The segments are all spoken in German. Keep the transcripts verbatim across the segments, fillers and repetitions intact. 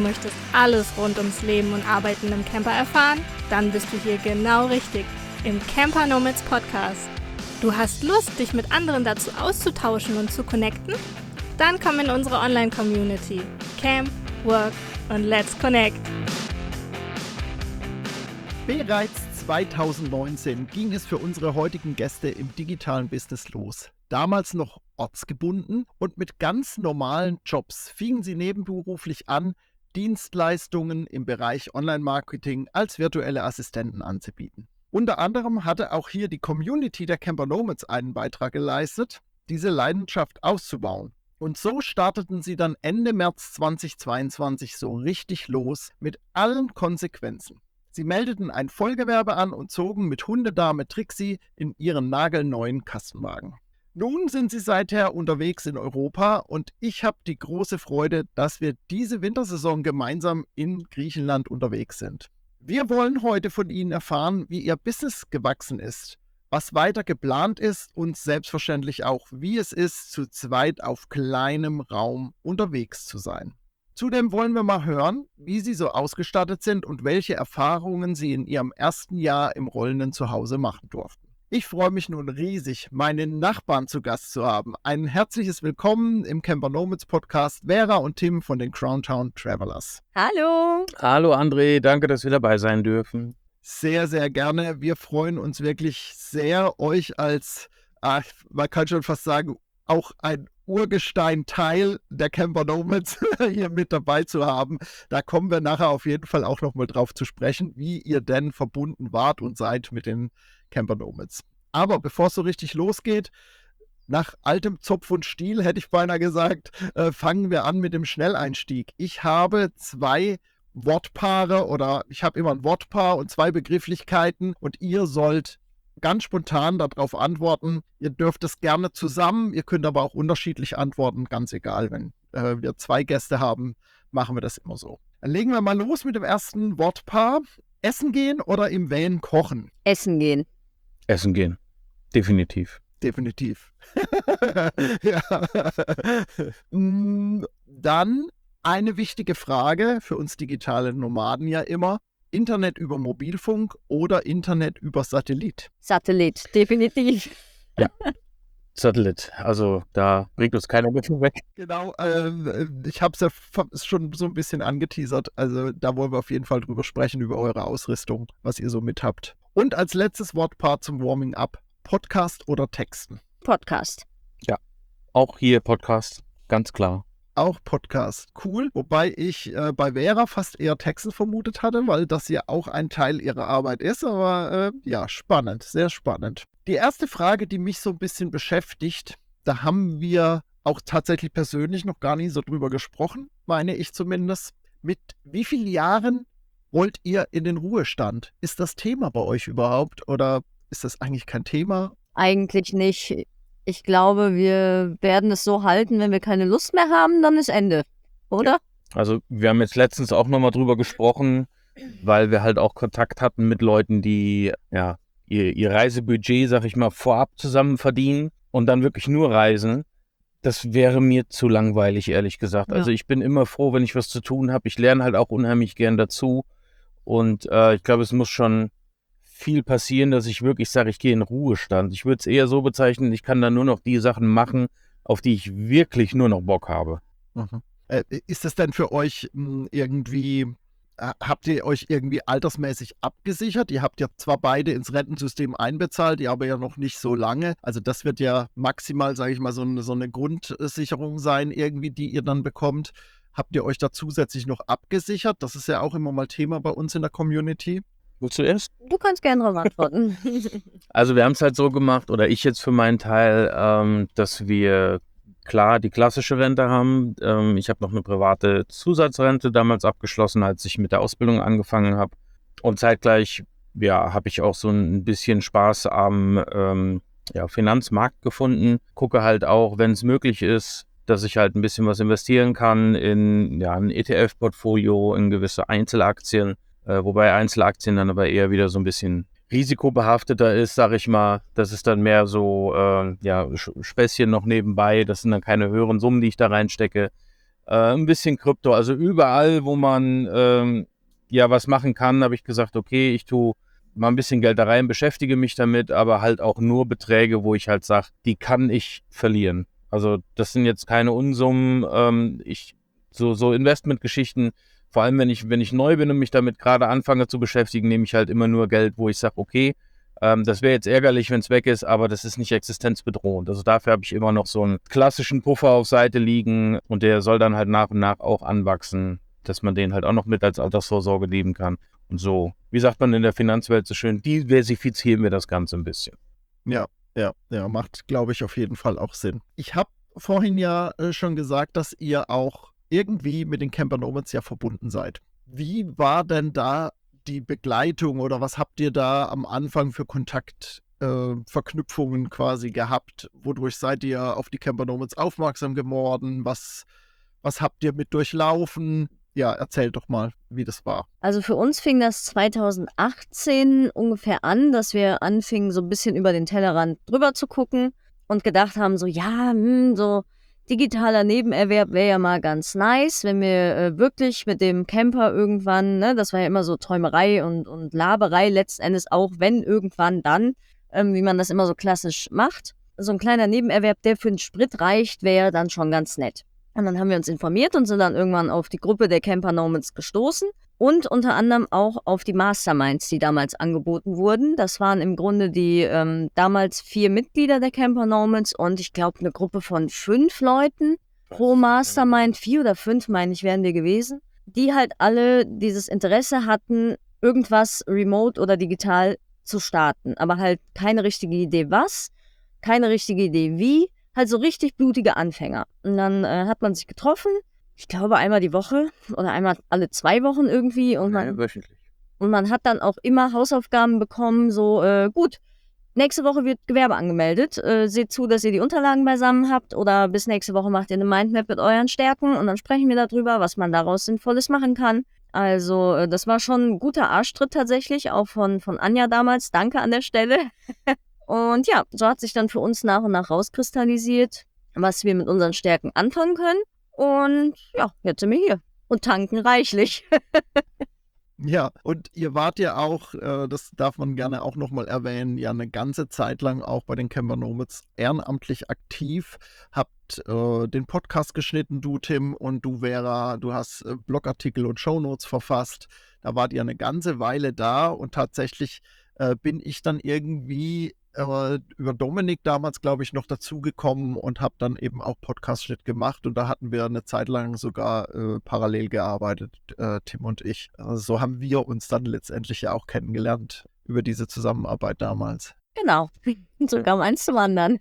möchtest alles rund ums Leben und Arbeiten im Camper erfahren? Dann bist du hier genau richtig, im Camper Nomads Podcast. Du hast Lust, dich mit anderen dazu auszutauschen und zu connecten? Dann komm in unsere Online-Community. Camp, Work und Let's Connect. Bereits zweitausendneunzehn ging es für unsere heutigen Gäste im digitalen Business los. Damals noch ortsgebunden und mit ganz normalen Jobs fingen sie nebenberuflich an, Dienstleistungen im Bereich Online-Marketing als virtuelle Assistenten anzubieten. Unter anderem hatte auch hier die Community der Camper Nomads einen Beitrag geleistet, diese Leidenschaft auszubauen. Und so starteten sie dann Ende März zweitausendzweiundzwanzig so richtig los mit allen Konsequenzen. Sie meldeten ein Vollgewerbe an und zogen mit Hundedame Trixie in ihren nagelneuen Kastenwagen. Nun sind sie seither unterwegs in Europa und ich habe die große Freude, dass wir diese Wintersaison gemeinsam in Griechenland unterwegs sind. Wir wollen heute von Ihnen erfahren, wie Ihr Business gewachsen ist, was weiter geplant ist und selbstverständlich auch, wie es ist, zu zweit auf kleinem Raum unterwegs zu sein. Zudem wollen wir mal hören, wie Sie so ausgestattet sind und welche Erfahrungen Sie in Ihrem ersten Jahr im rollenden Zuhause machen durften. Ich freue mich nun riesig, meinen Nachbarn zu Gast zu haben. Ein herzliches Willkommen im Camper Nomads Podcast, Vera und Tim von den Crowntown Travelers. Hallo. Hallo André, danke, dass wir dabei sein dürfen. Sehr, sehr gerne. Wir freuen uns wirklich sehr, euch als, ach, man kann schon fast sagen, auch ein Urgestein-Teil der Camper Nomads hier mit dabei zu haben. Da kommen wir nachher auf jeden Fall auch nochmal drauf zu sprechen, wie ihr denn verbunden wart und seid mit den Camper Nomads. Aber bevor es so richtig losgeht, nach altem Zopf und Stiel, hätte ich beinahe gesagt, äh, fangen wir an mit dem Schnelleinstieg. Ich habe zwei Wortpaare oder ich habe immer ein Wortpaar und zwei Begrifflichkeiten und ihr sollt ganz spontan darauf antworten. Ihr dürft es gerne zusammen, ihr könnt aber auch unterschiedlich antworten, ganz egal. Wenn äh, wir zwei Gäste haben, machen wir das immer so. Dann legen wir mal los mit dem ersten Wortpaar. Essen gehen oder im Van kochen? Essen gehen. Essen gehen, definitiv. Definitiv. Ja. Dann eine wichtige Frage für uns digitale Nomaden ja immer. Internet über Mobilfunk oder Internet über Satellit? Satellit, definitiv. Ja, Satellit. Also da bringt uns keiner mit weg. Genau, äh, ich habe es ja schon so ein bisschen angeteasert. Also da wollen wir auf jeden Fall drüber sprechen, über eure Ausrüstung, was ihr so mit habt. Und als letztes Wortpaar zum Warming Up. Podcast oder Texten? Podcast. Ja, auch hier Podcast, ganz klar. Auch Podcast, cool. Wobei ich äh, bei Vera fast eher Texte vermutet hatte, weil das ja auch ein Teil ihrer Arbeit ist. Aber äh, ja, spannend, sehr spannend. Die erste Frage, die mich so ein bisschen beschäftigt, da haben wir auch tatsächlich persönlich noch gar nicht so drüber gesprochen, meine ich zumindest. Mit wie vielen Jahren wollt ihr in den Ruhestand? Ist das Thema bei euch überhaupt oder ist das eigentlich kein Thema? Eigentlich nicht. Ich glaube, wir werden es so halten, wenn wir keine Lust mehr haben, dann ist Ende, oder? Also wir haben jetzt letztens auch nochmal drüber gesprochen, weil wir halt auch Kontakt hatten mit Leuten, die ja ihr, ihr Reisebudget, sag ich mal, vorab zusammen verdienen und dann wirklich nur reisen. Das wäre mir zu langweilig, ehrlich gesagt. Ja. Also ich bin immer froh, wenn ich was zu tun habe. Ich lerne halt auch unheimlich gern dazu und äh, ich glaube, es muss schon viel passieren, dass ich wirklich sage, ich gehe in Ruhestand. Ich würde es eher so bezeichnen, ich kann dann nur noch die Sachen machen, auf die ich wirklich nur noch Bock habe. Mhm. Äh, ist das denn für euch mh, irgendwie, äh, habt ihr euch irgendwie altersmäßig abgesichert? Ihr habt ja zwar beide ins Rentensystem einbezahlt, ihr aber ja noch nicht so lange. Also das wird ja maximal, sage ich mal, so eine, so eine Grundsicherung sein, irgendwie, die ihr dann bekommt. Habt ihr euch da zusätzlich noch abgesichert? Das ist ja auch immer mal Thema bei uns in der Community. Willst du erst? Du kannst gerne darauf antworten. Also wir haben es halt so gemacht, oder ich jetzt für meinen Teil, ähm, dass wir klar die klassische Rente haben. Ähm, ich habe noch eine private Zusatzrente damals abgeschlossen, als ich mit der Ausbildung angefangen habe. Und zeitgleich ja, habe ich auch so ein bisschen Spaß am ähm, ja, Finanzmarkt gefunden. Gucke halt auch, wenn es möglich ist, dass ich halt ein bisschen was investieren kann in ja, ein E T F-Portfolio, in gewisse Einzelaktien. Äh, wobei Einzelaktien dann aber eher wieder so ein bisschen risikobehafteter ist, sag ich mal. Das ist dann mehr so äh, ja, Späßchen noch nebenbei. Das sind dann keine höheren Summen, die ich da reinstecke. äh, ein bisschen Krypto. Also überall, wo man ähm, ja was machen kann, habe ich gesagt, okay, ich tue mal ein bisschen Geld da rein, beschäftige mich damit, aber halt auch nur Beträge, wo ich halt sage, die kann ich verlieren. Also das sind jetzt keine Unsummen. Ähm, ich so so Investmentgeschichten, vor allem wenn ich wenn ich neu bin und mich damit gerade anfange zu beschäftigen, nehme ich halt immer nur Geld, wo ich sage, okay, ähm, das wäre jetzt ärgerlich, wenn es weg ist, aber das ist nicht existenzbedrohend. Also dafür habe ich immer noch so einen klassischen Puffer auf Seite liegen und der soll dann halt nach und nach auch anwachsen, dass man den halt auch noch mit als Altersvorsorge leben kann. Und so, wie sagt man in der Finanzwelt so schön, diversifizieren wir das Ganze ein bisschen. Ja, ja, ja, macht, glaube ich, auf jeden Fall auch Sinn. Ich habe vorhin ja äh, schon gesagt, dass ihr auch irgendwie mit den Camper Nomads ja verbunden seid. Wie war denn da die Begleitung oder was habt ihr da am Anfang für Kontaktverknüpfungen äh, quasi gehabt? Wodurch seid ihr auf die Camper Nomads aufmerksam geworden? Was, was habt ihr mit durchlaufen? Ja, erzähl doch mal, wie das war. Also für uns fing das zwanzig achtzehn ungefähr an, dass wir anfingen, so ein bisschen über den Tellerrand drüber zu gucken und gedacht haben, so ja, hm, so digitaler Nebenerwerb wäre ja mal ganz nice, wenn wir äh, wirklich mit dem Camper irgendwann, ne, das war ja immer so Träumerei und, und Laberei, letzten Endes auch, wenn irgendwann dann, ähm, wie man das immer so klassisch macht. So ein kleiner Nebenerwerb, der für den Sprit reicht, wäre dann schon ganz nett. Und dann haben wir uns informiert und sind dann irgendwann auf die Gruppe der Camper Nomads gestoßen und unter anderem auch auf die Masterminds, die damals angeboten wurden. Das waren im Grunde die ähm, damals vier Mitglieder der Camper Nomads und ich glaube eine Gruppe von fünf Leuten pro Mastermind, vier oder fünf meine ich wären wir gewesen, die halt alle dieses Interesse hatten, irgendwas remote oder digital zu starten, aber halt keine richtige Idee was, keine richtige Idee wie. Halt so richtig blutige Anfänger. Und dann äh, hat man sich getroffen, ich glaube einmal die Woche oder einmal alle zwei Wochen irgendwie. Und man, ja, wöchentlich. Und man hat dann auch immer Hausaufgaben bekommen, so äh, gut, nächste Woche wird Gewerbe angemeldet, äh, seht zu, dass ihr die Unterlagen beisammen habt oder bis nächste Woche macht ihr eine Mindmap mit euren Stärken und dann sprechen wir darüber, was man daraus Sinnvolles machen kann. Also äh, das war schon ein guter Arschtritt tatsächlich, auch von, von Anja damals, danke an der Stelle. Und ja, so hat sich dann für uns nach und nach rauskristallisiert, was wir mit unseren Stärken anfangen können. Und ja, jetzt sind wir hier und tanken reichlich. Ja, und ihr wart ja auch, äh, das darf man gerne auch nochmal erwähnen, ja eine ganze Zeit lang auch bei den Camper Nomads ehrenamtlich aktiv, habt äh, den Podcast geschnitten, du Tim und du Vera, du hast äh, Blogartikel und Shownotes verfasst, da wart ihr eine ganze Weile da und tatsächlich äh, bin ich dann irgendwie äh, über Dominik damals, glaube ich, noch dazugekommen und habe dann eben auch Podcast-Schnitt gemacht und da hatten wir eine Zeit lang sogar äh, parallel gearbeitet, äh, Tim und ich. Also so haben wir uns dann letztendlich ja auch kennengelernt über diese Zusammenarbeit damals. Genau, so kam eins zum anderen.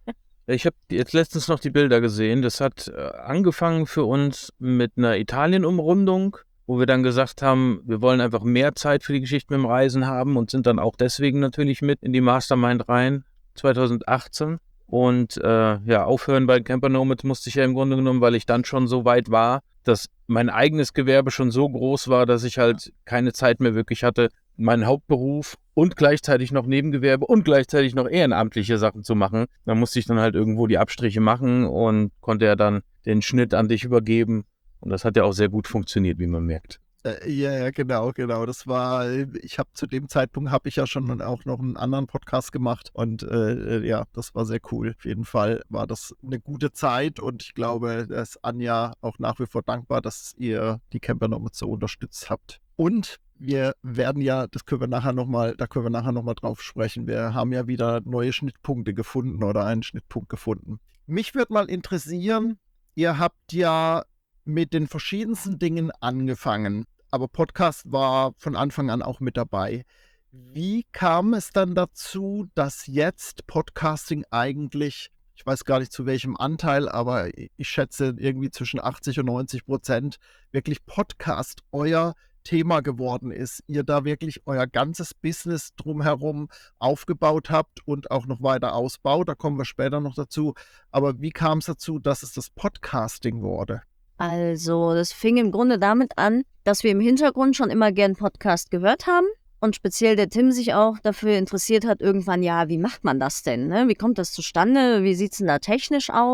Ich habe jetzt letztens noch die Bilder gesehen. Das hat äh, angefangen für uns mit einer Italien-Umrundung, wo wir dann gesagt haben, wir wollen einfach mehr Zeit für die Geschichte mit dem Reisen haben und sind dann auch deswegen natürlich mit in die Mastermind rein, zwanzig achtzehn. Und äh, ja, aufhören bei Camper Nomads musste ich ja im Grunde genommen, weil ich dann schon so weit war, dass mein eigenes Gewerbe schon so groß war, dass ich halt keine Zeit mehr wirklich hatte, meinen Hauptberuf und gleichzeitig noch Nebengewerbe und gleichzeitig noch ehrenamtliche Sachen zu machen. Da musste ich dann halt irgendwo die Abstriche machen und konnte ja dann den Schnitt an dich übergeben. Und das hat ja auch sehr gut funktioniert, wie man merkt. Äh, ja, ja, genau, genau. Das war, ich habe zu dem Zeitpunkt, habe ich ja schon auch noch einen anderen Podcast gemacht und äh, ja, das war sehr cool. Auf jeden Fall war das eine gute Zeit und ich glaube, dass Anja auch nach wie vor dankbar, dass ihr die Camper Nomads so unterstützt habt. Und wir werden ja, das können wir nachher nochmal, da können wir nachher nochmal drauf sprechen. Wir haben ja wieder neue Schnittpunkte gefunden oder einen Schnittpunkt gefunden. Mich würde mal interessieren, ihr habt ja mit den verschiedensten Dingen angefangen, aber Podcast war von Anfang an auch mit dabei. Wie kam es dann dazu, dass jetzt Podcasting eigentlich, ich weiß gar nicht zu welchem Anteil, aber ich schätze irgendwie zwischen achtzig und neunzig Prozent wirklich Podcast euer Thema geworden ist, ihr da wirklich euer ganzes Business drumherum aufgebaut habt und auch noch weiter ausbaut, da kommen wir später noch dazu, aber wie kam es dazu, dass es das Podcasting wurde? Also, das fing im Grunde damit an, dass wir im Hintergrund schon immer gern Podcast gehört haben und speziell der Tim sich auch dafür interessiert hat, irgendwann, ja, wie macht man das denn? Ne? Wie kommt das zustande? Wie sieht es denn da technisch aus?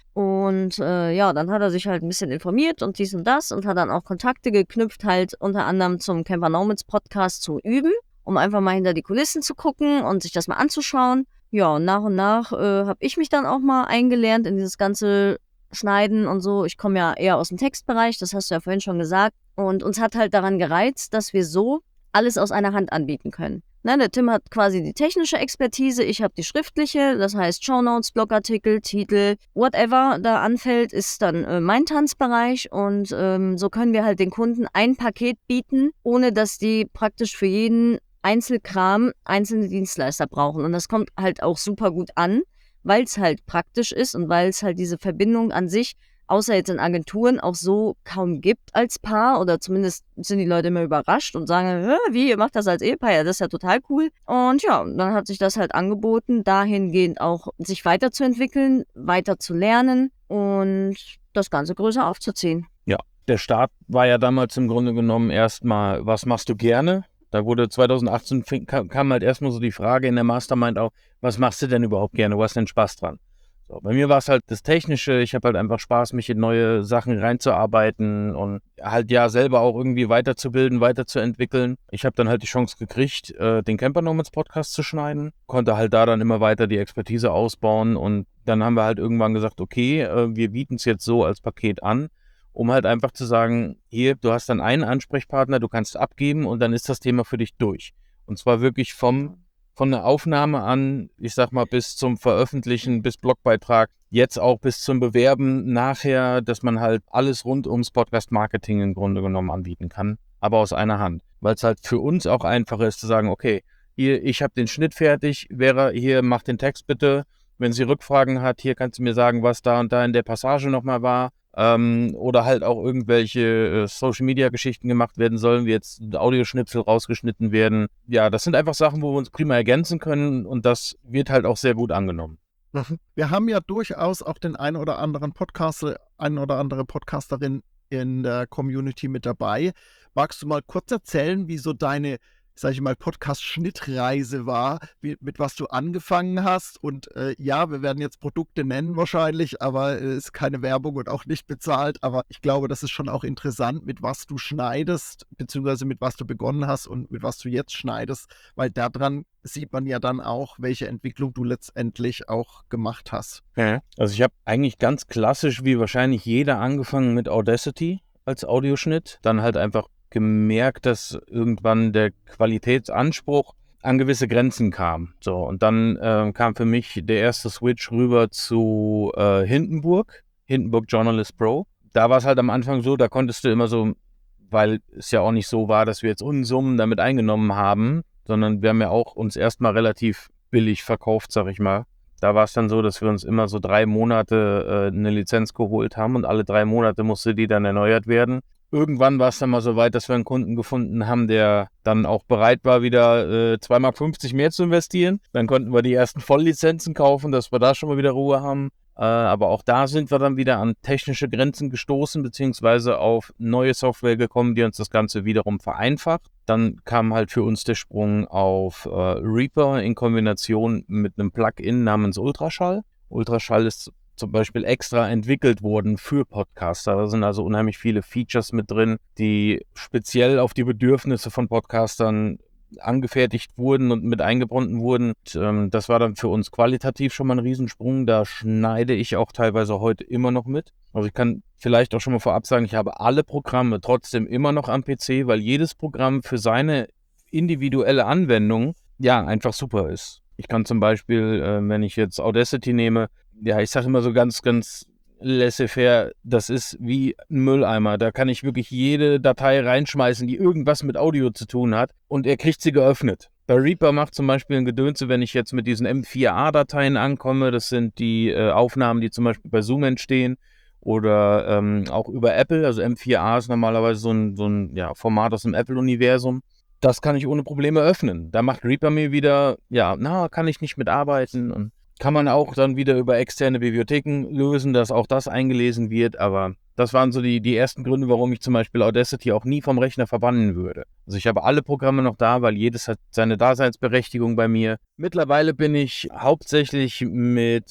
Und äh, ja, dann hat er sich halt ein bisschen informiert und dies und das und hat dann auch Kontakte geknüpft, halt unter anderem zum Camper Nomads Podcast zu üben, um einfach mal hinter die Kulissen zu gucken und sich das mal anzuschauen. Ja, und nach und nach äh, habe ich mich dann auch mal eingelernt in dieses ganze Schneiden und so. Ich komme ja eher aus dem Textbereich, das hast du ja vorhin schon gesagt. Und uns hat halt daran gereizt, dass wir so alles aus einer Hand anbieten können. Ne, der Tim hat quasi die technische Expertise, ich habe die schriftliche, das heißt Shownotes, Blogartikel, Titel, whatever da anfällt, ist dann äh, mein Tanzbereich und ähm, so können wir halt den Kunden ein Paket bieten, ohne dass die praktisch für jeden Einzelkram einzelne Dienstleister brauchen und das kommt halt auch super gut an, weil es halt praktisch ist und weil es halt diese Verbindung an sich außer jetzt in Agenturen auch so kaum gibt als Paar oder zumindest sind die Leute immer überrascht und sagen, wie, ihr macht das als Ehepaar, ja, das ist ja total cool. Und ja, dann hat sich das halt angeboten, dahingehend auch sich weiterzuentwickeln, weiter zu lernen und das Ganze größer aufzuziehen. Ja, der Start war ja damals im Grunde genommen erstmal, was machst du gerne? Da wurde zwanzig achtzehn, fing, kam halt erstmal so die Frage in der Mastermind auch, was machst du denn überhaupt gerne, wo hast du denn Spaß dran? So, bei mir war es halt das Technische, ich habe halt einfach Spaß, mich in neue Sachen reinzuarbeiten und halt ja selber auch irgendwie weiterzubilden, weiterzuentwickeln. Ich habe dann halt die Chance gekriegt, äh, den Camper Nomads Podcast zu schneiden, konnte halt da dann immer weiter die Expertise ausbauen und dann haben wir halt irgendwann gesagt, okay, äh, wir bieten es jetzt so als Paket an, um halt einfach zu sagen, hier, du hast dann einen Ansprechpartner, du kannst abgeben und dann ist das Thema für dich durch. Und zwar wirklich vom Von der Aufnahme an, ich sag mal, bis zum Veröffentlichen, bis Blogbeitrag, jetzt auch bis zum Bewerben nachher, dass man halt alles rund ums Podcast-Marketing im Grunde genommen anbieten kann, aber aus einer Hand. Weil es halt für uns auch einfacher ist zu sagen, okay, hier, ich habe den Schnitt fertig, Vera, hier, mach den Text bitte. Wenn sie Rückfragen hat, hier kannst du mir sagen, was da und da in der Passage nochmal war. Ähm, oder halt auch irgendwelche äh, Social-Media-Geschichten gemacht werden sollen, wie jetzt Audioschnipsel rausgeschnitten werden. Ja, das sind einfach Sachen, wo wir uns prima ergänzen können und das wird halt auch sehr gut angenommen. Wir haben ja durchaus auch den einen oder anderen Podcaster, eine oder andere Podcasterin in der Community mit dabei. Magst du mal kurz erzählen, wie so deine, sag ich mal, Podcast-Schnittreise war, wie, mit was du angefangen hast? Und äh, ja, wir werden jetzt Produkte nennen wahrscheinlich, aber es äh, ist keine Werbung und auch nicht bezahlt. Aber ich glaube, das ist schon auch interessant, mit was du schneidest, beziehungsweise mit was du begonnen hast und mit was du jetzt schneidest, weil daran sieht man ja dann auch, welche Entwicklung du letztendlich auch gemacht hast. Ja. Also ich habe eigentlich ganz klassisch, wie wahrscheinlich jeder, angefangen mit Audacity als Audioschnitt, dann halt einfach gemerkt, dass irgendwann der Qualitätsanspruch an gewisse Grenzen kam. So, und dann äh, kam für mich der erste Switch rüber zu äh, Hindenburg, Hindenburg Journalist Pro. Da war es halt am Anfang so, da konntest du immer so, weil es ja auch nicht so war, dass wir jetzt Unsummen damit eingenommen haben, sondern wir haben ja auch uns erstmal relativ billig verkauft, sag ich mal. Da war es dann so, dass wir uns immer so drei Monate äh, eine Lizenz geholt haben und alle drei Monate musste die dann erneuert werden. Irgendwann war es dann mal so weit, dass wir einen Kunden gefunden haben, der dann auch bereit war, wieder äh, zwei Mark fünfzig mehr zu investieren. Dann konnten wir die ersten Volllizenzen kaufen, dass wir da schon mal wieder Ruhe haben. Äh, aber auch da sind wir dann wieder an technische Grenzen gestoßen, beziehungsweise auf neue Software gekommen, die uns das Ganze wiederum vereinfacht. Dann kam halt für uns der Sprung auf äh, Reaper in Kombination mit einem Plugin namens Ultraschall. Ultraschall ist zum Beispiel extra entwickelt wurden für Podcaster. Da sind also unheimlich viele Features mit drin, die speziell auf die Bedürfnisse von Podcastern angefertigt wurden und mit eingebunden wurden. Und, ähm, das war dann für uns qualitativ schon mal ein Riesensprung. Da schneide ich auch teilweise heute immer noch mit. Also ich kann vielleicht auch schon mal vorab sagen, ich habe alle Programme trotzdem immer noch am P C, weil jedes Programm für seine individuelle Anwendung ja einfach super ist. Ich kann zum Beispiel, äh, wenn ich jetzt Audacity nehme, ja, ich sage immer so ganz, ganz laissez-faire, das ist wie ein Mülleimer. Da kann ich wirklich jede Datei reinschmeißen, die irgendwas mit Audio zu tun hat und er kriegt sie geöffnet. Bei Reaper macht zum Beispiel ein Gedönse, wenn ich jetzt mit diesen M vier A-Dateien ankomme, das sind die äh, Aufnahmen, die zum Beispiel bei Zoom entstehen oder ähm, auch über Apple, also M vier A ist normalerweise so ein, so ein ja, Format aus dem Apple-Universum. Das kann ich ohne Probleme öffnen. Da macht Reaper mir wieder, ja, na, kann ich nicht mitarbeiten und kann man auch dann wieder über externe Bibliotheken lösen, dass auch das eingelesen wird. Aber das waren so die, die ersten Gründe, warum ich zum Beispiel Audacity auch nie vom Rechner verbannen würde. Also ich habe alle Programme noch da, weil jedes hat seine Daseinsberechtigung bei mir. Mittlerweile bin ich hauptsächlich mit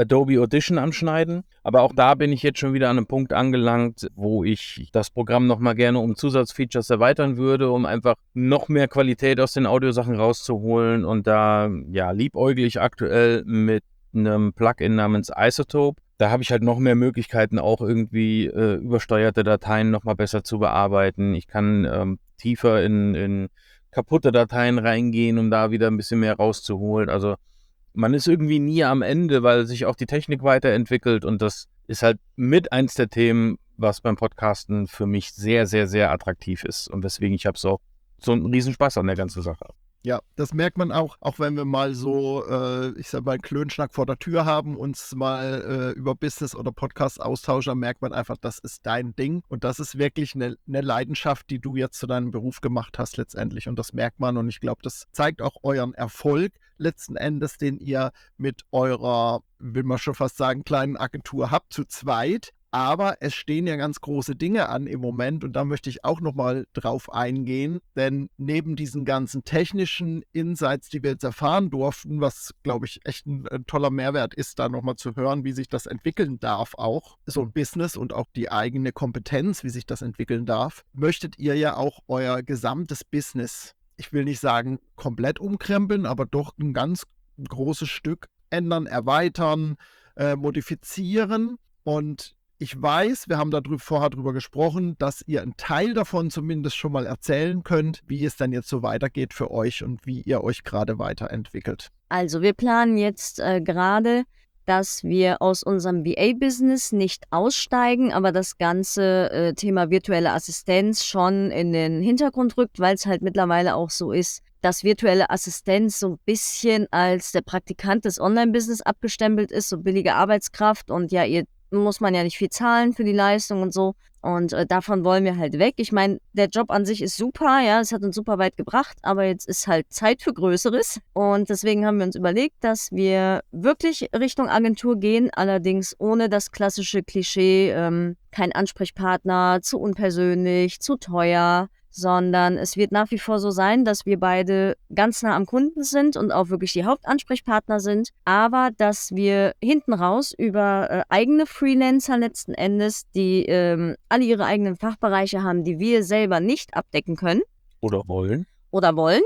Adobe Audition am Schneiden. Aber auch da bin ich jetzt schon wieder an einem Punkt angelangt, wo ich das Programm nochmal gerne um Zusatzfeatures erweitern würde, um einfach noch mehr Qualität aus den Audiosachen rauszuholen. Und da ja, liebäugle ich aktuell mit einem Plugin namens Isotope. Da habe ich halt noch mehr Möglichkeiten, auch irgendwie äh, übersteuerte Dateien nochmal besser zu bearbeiten. Ich kann ähm, tiefer in, in kaputte Dateien reingehen, um da wieder ein bisschen mehr rauszuholen. Also man ist irgendwie nie am Ende, weil sich auch die Technik weiterentwickelt und das ist halt mit eins der Themen, was beim Podcasten für mich sehr, sehr, sehr attraktiv ist und weswegen ich habe so so einen Riesenspaß an der ganzen Sache. Ja, das merkt man auch, auch wenn wir mal so, äh, ich sag mal, einen Klönschnack vor der Tür haben, uns mal äh, über Business oder Podcast austauschen, merkt man einfach, das ist dein Ding und das ist wirklich eine, eine Leidenschaft, die du jetzt zu deinem Beruf gemacht hast letztendlich und das merkt man und ich glaube, das zeigt auch euren Erfolg letzten Endes, den ihr mit eurer, will man schon fast sagen, kleinen Agentur habt, zu zweit. Aber es stehen ja ganz große Dinge an im Moment und da möchte ich auch nochmal drauf eingehen, denn neben diesen ganzen technischen Insights, die wir jetzt erfahren durften, was, glaube ich, echt ein, ein toller Mehrwert ist, da nochmal zu hören, wie sich das entwickeln darf auch, so ein Business und auch die eigene Kompetenz, wie sich das entwickeln darf, möchtet ihr ja auch euer gesamtes Business, ich will nicht sagen komplett umkrempeln, aber doch ein ganz großes Stück ändern, erweitern, äh, modifizieren und ich weiß, wir haben da drü- vorher drüber gesprochen, dass ihr einen Teil davon zumindest schon mal erzählen könnt, wie es dann jetzt so weitergeht für euch und wie ihr euch gerade weiterentwickelt. Also wir planen jetzt äh, gerade, dass wir aus unserem V A-Business nicht aussteigen, aber das ganze äh, Thema virtuelle Assistenz schon in den Hintergrund rückt, weil es halt mittlerweile auch so ist, dass virtuelle Assistenz so ein bisschen als der Praktikant des Online-Business abgestempelt ist, so billige Arbeitskraft und ja, ihr muss man ja nicht viel zahlen für die Leistung und so. Und äh, davon wollen wir halt weg. Ich meine, der Job an sich ist super, ja, es hat uns super weit gebracht, aber jetzt ist halt Zeit für Größeres. Und deswegen haben wir uns überlegt, dass wir wirklich Richtung Agentur gehen, allerdings ohne das klassische Klischee, ähm, kein Ansprechpartner, zu unpersönlich, zu teuer, sondern es wird nach wie vor so sein, dass wir beide ganz nah am Kunden sind und auch wirklich die Hauptansprechpartner sind, aber dass wir hinten raus über äh, eigene Freelancer letzten Endes, die ähm, alle ihre eigenen Fachbereiche haben, die wir selber nicht abdecken können Oder wollen. oder wollen,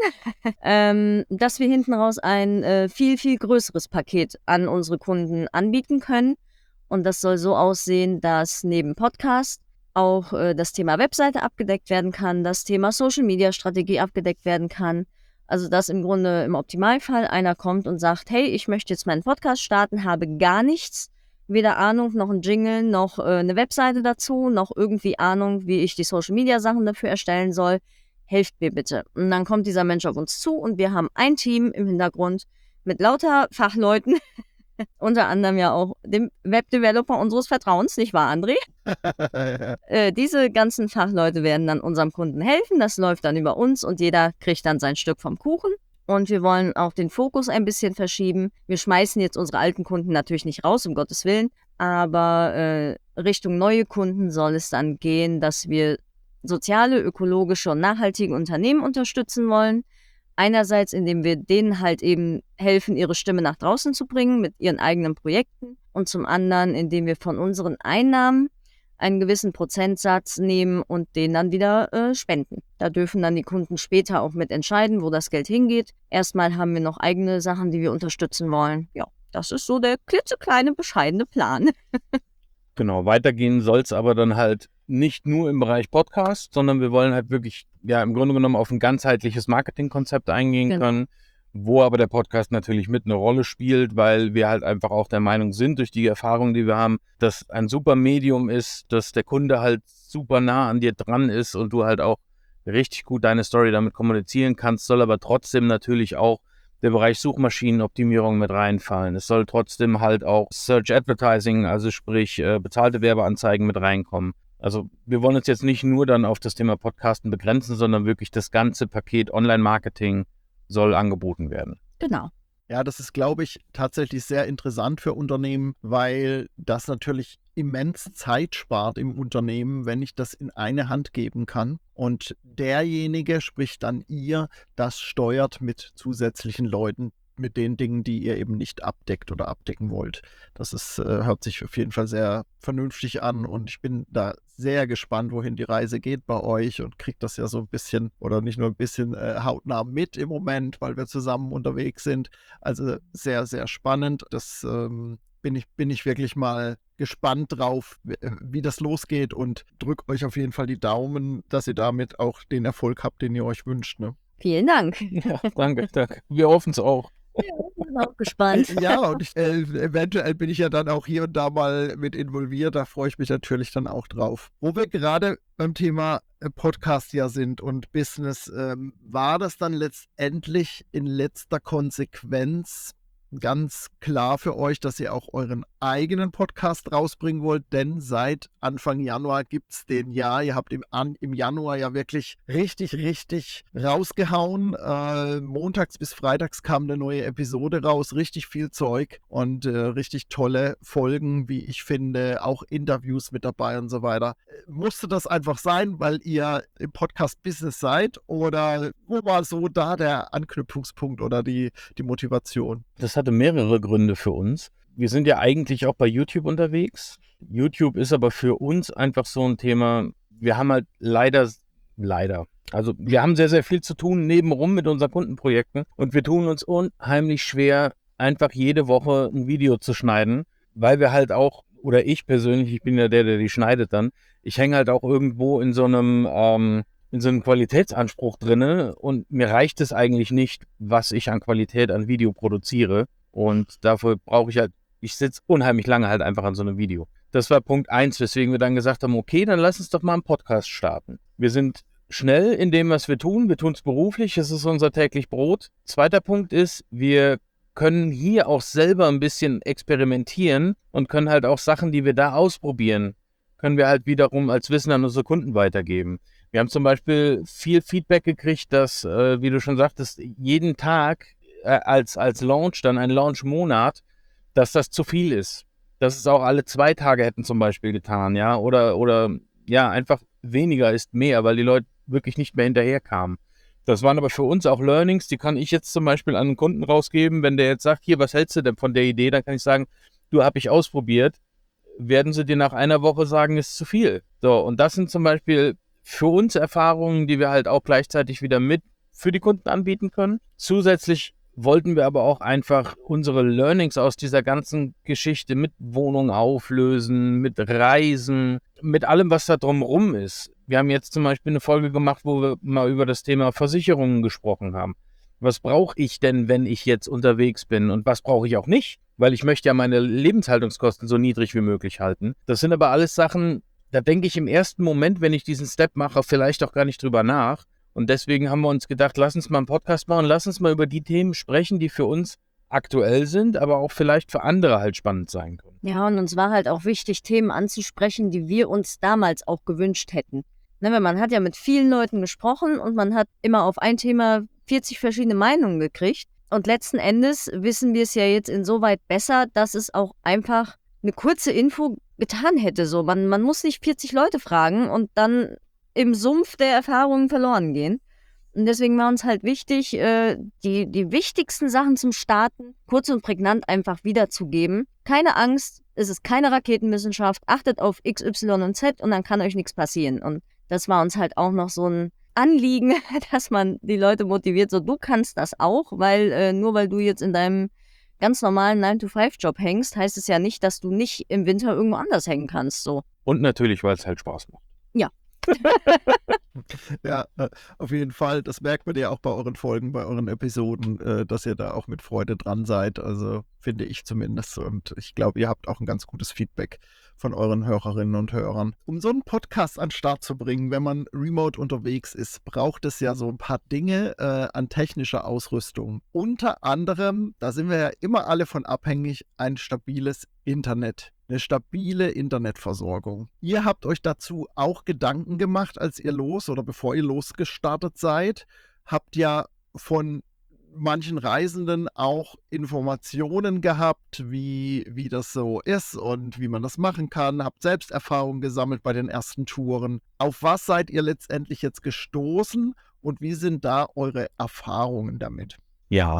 ähm, dass wir hinten raus ein äh, viel, viel größeres Paket an unsere Kunden anbieten können. Und das soll so aussehen, dass neben Podcast auch äh, das Thema Webseite abgedeckt werden kann, das Thema Social-Media-Strategie abgedeckt werden kann. Also dass im Grunde im Optimalfall einer kommt und sagt, hey, ich möchte jetzt meinen Podcast starten, habe gar nichts, weder Ahnung, noch ein Jingle, noch äh, eine Webseite dazu, noch irgendwie Ahnung, wie ich die Social-Media-Sachen dafür erstellen soll. Helft mir bitte. Und dann kommt dieser Mensch auf uns zu und wir haben ein Team im Hintergrund mit lauter Fachleuten, unter anderem ja auch dem Webdeveloper unseres Vertrauens, nicht wahr, André? äh, diese ganzen Fachleute werden dann unserem Kunden helfen, das läuft dann über uns und jeder kriegt dann sein Stück vom Kuchen. Und wir wollen auch den Fokus ein bisschen verschieben. Wir schmeißen jetzt unsere alten Kunden natürlich nicht raus, um Gottes Willen, aber äh, Richtung neue Kunden soll es dann gehen, dass wir soziale, ökologische und nachhaltige Unternehmen unterstützen wollen. Einerseits, indem wir denen halt eben helfen, ihre Stimme nach draußen zu bringen mit ihren eigenen Projekten und zum anderen, indem wir von unseren Einnahmen einen gewissen Prozentsatz nehmen und den dann wieder äh, spenden. Da dürfen dann die Kunden später auch mit entscheiden, wo das Geld hingeht. Erstmal haben wir noch eigene Sachen, die wir unterstützen wollen. Ja, das ist so der klitzekleine, bescheidene Plan. Genau, weitergehen soll es aber dann halt nicht nur im Bereich Podcast, sondern wir wollen halt wirklich, ja, im Grunde genommen auf ein ganzheitliches Marketingkonzept eingehen Genau. können, wo aber der Podcast natürlich mit eine Rolle spielt, weil wir halt einfach auch der Meinung sind, durch die Erfahrung, die wir haben, dass ein super Medium ist, dass der Kunde halt super nah an dir dran ist und du halt auch richtig gut deine Story damit kommunizieren kannst, soll aber trotzdem natürlich auch der Bereich Suchmaschinenoptimierung mit reinfallen. Es soll trotzdem halt auch Search Advertising, also sprich äh, bezahlte Werbeanzeigen mit reinkommen. Also wir wollen uns jetzt nicht nur dann auf das Thema Podcasten begrenzen, sondern wirklich das ganze Paket Online-Marketing soll angeboten werden. Genau. Ja, das ist, glaube ich, tatsächlich sehr interessant für Unternehmen, weil das natürlich immens Zeit spart im Unternehmen, wenn ich das in eine Hand geben kann. Und derjenige, sprich dann ihr, das steuert mit zusätzlichen Leuten mit den Dingen, die ihr eben nicht abdeckt oder abdecken wollt. Das ist, äh, hört sich auf jeden Fall sehr vernünftig an und ich bin da sehr gespannt, wohin die Reise geht bei euch und kriegt das ja so ein bisschen oder nicht nur ein bisschen äh, hautnah mit im Moment, weil wir zusammen unterwegs sind. Also sehr, sehr spannend. Das ähm, bin ich, bin ich wirklich mal gespannt drauf, wie das losgeht und drückt euch auf jeden Fall die Daumen, dass ihr damit auch den Erfolg habt, den ihr euch wünscht. Ne? Vielen Dank. Ja, danke, danke. Wir hoffen es auch. Ja, ich bin auch gespannt. Ja, und ich, äh, eventuell bin ich ja dann auch hier und da mal mit involviert. Da freue ich mich natürlich dann auch drauf. Wo wir gerade beim Thema Podcast ja sind und Business, ähm, war das dann letztendlich in letzter Konsequenz ganz klar für euch, dass ihr auch euren eigenen Podcast rausbringen wollt, denn seit Anfang Januar gibt es den ja. Ihr habt im, an, im Januar ja wirklich richtig, richtig rausgehauen. Äh, montags bis freitags kam eine neue Episode raus, richtig viel Zeug und äh, richtig tolle Folgen, wie ich finde, auch Interviews mit dabei und so weiter. Musste das einfach sein, weil ihr im Podcast-Business seid oder wo war so da der Anknüpfungspunkt oder die, die Motivation? Das hatte mehrere Gründe für uns. Wir sind ja eigentlich auch bei YouTube unterwegs. YouTube ist aber für uns einfach so ein Thema. Wir haben halt leider, leider, also wir haben sehr, sehr viel zu tun nebenrum mit unseren Kundenprojekten und wir tun uns unheimlich schwer, einfach jede Woche ein Video zu schneiden, weil wir halt auch, oder ich persönlich, ich bin ja der, der die schneidet dann, ich hänge halt auch irgendwo in so einem, ähm, in so einem Qualitätsanspruch drinne und mir reicht es eigentlich nicht, was ich an Qualität an Video produziere und dafür brauche ich halt, ich sitze unheimlich lange halt einfach an so einem Video. Das war Punkt eins, weswegen wir dann gesagt haben, okay, dann lass uns doch mal einen Podcast starten. Wir sind schnell in dem, was wir tun, wir tun es beruflich, es ist unser täglich Brot. Zweiter Punkt ist, wir können hier auch selber ein bisschen experimentieren und können halt auch Sachen, die wir da ausprobieren, können wir halt wiederum als Wissen an unsere Kunden weitergeben. Wir haben zum Beispiel viel Feedback gekriegt, dass, äh, wie du schon sagtest, jeden Tag äh, als, als Launch, dann ein Launch-Monat, dass das zu viel ist. Dass es auch alle zwei Tage hätten zum Beispiel getan, ja, oder, oder ja, einfach weniger ist mehr, weil die Leute wirklich nicht mehr hinterherkamen. Das waren aber für uns auch Learnings, die kann ich jetzt zum Beispiel an einen Kunden rausgeben, wenn der jetzt sagt, hier, was hältst du denn von der Idee, dann kann ich sagen, du, hab ich ausprobiert, werden sie dir nach einer Woche sagen, ist zu viel. So, und das sind zum Beispiel für uns Erfahrungen, die wir halt auch gleichzeitig wieder mit für die Kunden anbieten können. Zusätzlich wollten wir aber auch einfach unsere Learnings aus dieser ganzen Geschichte mit Wohnung auflösen, mit Reisen, mit allem, was da drumherum ist. Wir haben jetzt zum Beispiel eine Folge gemacht, wo wir mal über das Thema Versicherungen gesprochen haben. Was brauche ich denn, wenn ich jetzt unterwegs bin und was brauche ich auch nicht? Weil ich möchte ja meine Lebenshaltungskosten so niedrig wie möglich halten. Das sind aber alles Sachen, da denke ich im ersten Moment, wenn ich diesen Step mache, vielleicht auch gar nicht drüber nach. Und deswegen haben wir uns gedacht, lass uns mal einen Podcast machen, lass uns mal über die Themen sprechen, die für uns aktuell sind, aber auch vielleicht für andere halt spannend sein können. Ja, und uns war halt auch wichtig, Themen anzusprechen, die wir uns damals auch gewünscht hätten. Ne, weil man hat ja mit vielen Leuten gesprochen und man hat immer auf ein Thema vierzig verschiedene Meinungen gekriegt. Und letzten Endes wissen wir es ja jetzt insoweit besser, dass es auch einfach eine kurze Info getan hätte. So, man, man muss nicht vierzig Leute fragen und dann im Sumpf der Erfahrungen verloren gehen. Und deswegen war uns halt wichtig, äh, die, die wichtigsten Sachen zum Starten kurz und prägnant einfach wiederzugeben. Keine Angst, es ist keine Raketenwissenschaft, achtet auf X, Y und Z und dann kann euch nichts passieren. Und das war uns halt auch noch so ein Anliegen, dass man die Leute motiviert, so du kannst das auch, weil äh, nur weil du jetzt in deinem ganz normalen nine to five Job hängst, heißt es ja nicht, dass du nicht im Winter irgendwo anders hängen kannst. So. Und natürlich, weil es halt Spaß macht. Ja. Ja, äh, auf jeden Fall. Das merkt man ja auch bei euren Folgen, bei euren Episoden, äh, dass ihr da auch mit Freude dran seid. Also finde ich zumindest. Und ich glaube, ihr habt auch ein ganz gutes Feedback von euren Hörerinnen und Hörern. Um so einen Podcast an den Start zu bringen, wenn man remote unterwegs ist, braucht es ja so ein paar Dinge äh, an technischer Ausrüstung. Unter anderem, da sind wir ja immer alle von abhängig, ein stabiles Internet. Eine stabile Internetversorgung. Ihr habt euch dazu auch Gedanken gemacht, als ihr los oder bevor ihr losgestartet seid. Habt ja von manchen Reisenden auch Informationen gehabt, wie, wie das so ist und wie man das machen kann. Habt selbst Erfahrungen gesammelt bei den ersten Touren. Auf was seid ihr letztendlich jetzt gestoßen und wie sind da eure Erfahrungen damit? Ja,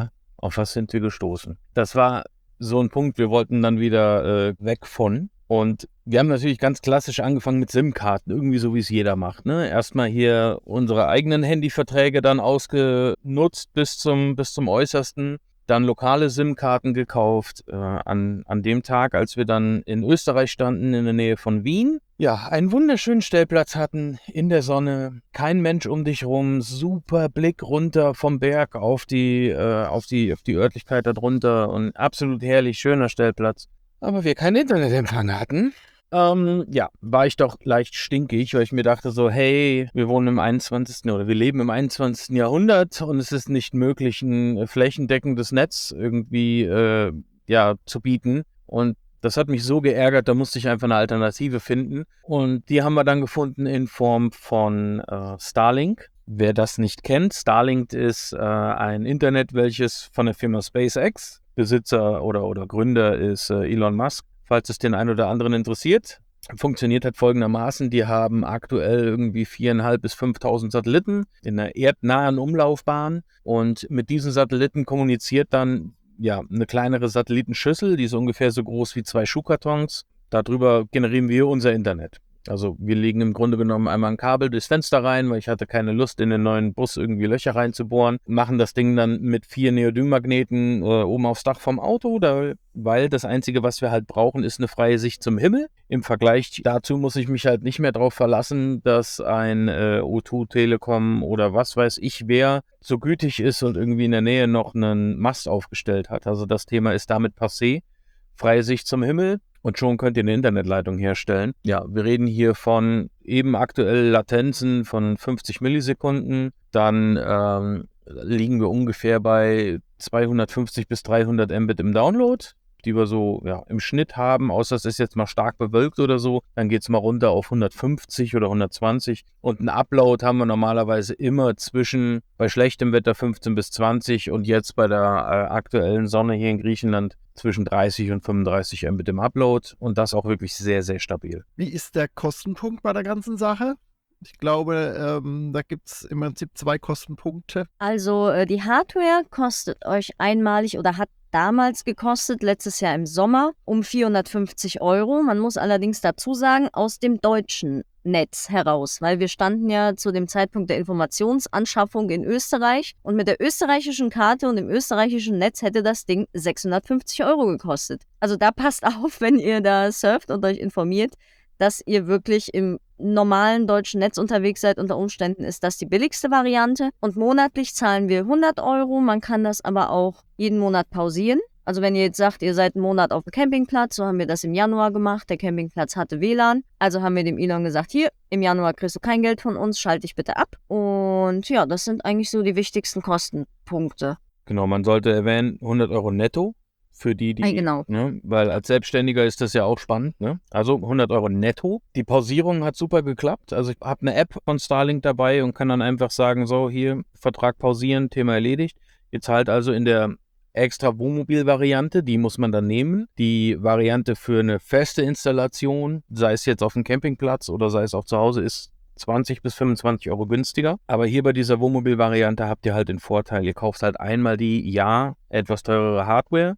Auf was sind wir gestoßen? Das war so ein Punkt, wir wollten dann wieder äh, weg von. Und wir haben natürlich ganz klassisch angefangen mit SIM-Karten, irgendwie so, wie es jeder macht. Ne? Erstmal hier unsere eigenen Handyverträge dann ausgenutzt bis zum, bis zum Äußersten. Dann lokale SIM-Karten gekauft äh, an, an dem Tag, als wir dann in Österreich standen, in der Nähe von Wien. Ja, einen wunderschönen Stellplatz hatten, in der Sonne, kein Mensch um dich rum, super Blick runter vom Berg auf die, äh, auf die, auf die Örtlichkeit darunter und absolut herrlich, schöner Stellplatz. Aber wir keinen Internetempfang hatten. Ähm, ja, war ich doch leicht stinkig, weil ich mir dachte so, hey, wir wohnen im einundzwanzigsten oder wir leben im einundzwanzigsten Jahrhundert und es ist nicht möglich, ein flächendeckendes Netz irgendwie äh, ja, zu bieten. Und das hat mich so geärgert, da musste ich einfach eine Alternative finden. Und die haben wir dann gefunden in Form von äh, Starlink. Wer das nicht kennt, Starlink ist äh, ein Internet, welches von der Firma SpaceX, Besitzer oder, oder Gründer ist äh, Elon Musk. Falls es den einen oder anderen interessiert, funktioniert halt folgendermaßen. Die haben aktuell irgendwie viertausendfünfhundert bis fünftausend Satelliten in einer erdnahen Umlaufbahn und mit diesen Satelliten kommuniziert dann ja eine kleinere Satellitenschüssel, die ist ungefähr so groß wie zwei Schuhkartons. Darüber generieren wir unser Internet. Also wir legen im Grunde genommen einmal ein Kabel durchs Fenster rein, weil ich hatte keine Lust, in den neuen Bus irgendwie Löcher reinzubohren. Machen das Ding dann mit vier Neodym-Magneten äh, oben aufs Dach vom Auto, da, weil das Einzige, was wir halt brauchen, ist eine freie Sicht zum Himmel. Im Vergleich dazu muss ich mich halt nicht mehr darauf verlassen, dass ein äh, O zwei Telekom oder was weiß ich wer so gütig ist und irgendwie in der Nähe noch einen Mast aufgestellt hat. Also das Thema ist damit passé. Freie Sicht zum Himmel. Und schon könnt ihr eine Internetleitung herstellen. Ja, wir reden hier von eben aktuell Latenzen von fünfzig Millisekunden. Dann ähm, liegen wir ungefähr bei zweihundertfünfzig bis dreihundert Mbit im Download, die wir so ja, im Schnitt haben, außer es ist jetzt mal stark bewölkt oder so. Dann geht es mal runter auf hundertfünfzig oder hundertzwanzig. Und einen Upload haben wir normalerweise immer zwischen, bei schlechtem Wetter fünfzehn bis zwanzig und jetzt bei der äh, aktuellen Sonne hier in Griechenland zwischen dreißig und fünfunddreißig Mbit im Upload und das auch wirklich sehr, sehr stabil. Wie ist der Kostenpunkt bei der ganzen Sache? Ich glaube, ähm, da gibt es im Prinzip zwei Kostenpunkte. Also äh, die Hardware kostet euch einmalig oder hat damals gekostet, letztes Jahr im Sommer, um vierhundertfünfzig Euro. Man muss allerdings dazu sagen, aus dem deutschen Netz heraus, weil wir standen ja zu dem Zeitpunkt der Informationsanschaffung in Österreich und mit der österreichischen Karte und dem österreichischen Netz hätte das Ding sechshundertfünfzig Euro gekostet. Also da passt auf, wenn ihr da surft und euch informiert, dass ihr wirklich im normalen deutschen Netz unterwegs seid. Unter Umständen ist das die billigste Variante. Und monatlich zahlen wir hundert Euro. Man kann das aber auch jeden Monat pausieren. Also wenn ihr jetzt sagt, ihr seid einen Monat auf dem Campingplatz, so haben wir das im Januar gemacht. Der Campingplatz hatte W L A N. Also haben wir dem Elon gesagt, hier, im Januar kriegst du kein Geld von uns, schalte dich bitte ab. Und ja, das sind eigentlich so die wichtigsten Kostenpunkte. Genau, man sollte erwähnen, hundert Euro netto. Für die, die, Hey, genau. Ne, weil als Selbstständiger ist das ja auch spannend, ne? Also hundert Euro netto. Die Pausierung hat super geklappt. Also ich habe eine App von Starlink dabei und kann dann einfach sagen, so hier, Vertrag pausieren, Thema erledigt. Ihr zahlt also in der extra Wohnmobil-Variante, die muss man dann nehmen. Die Variante für eine feste Installation, sei es jetzt auf dem Campingplatz oder sei es auch zu Hause, ist zwanzig bis fünfundzwanzig Euro günstiger. Aber hier bei dieser Wohnmobil-Variante habt ihr halt den Vorteil, ihr kauft halt einmal die, ja, etwas teurere Hardware,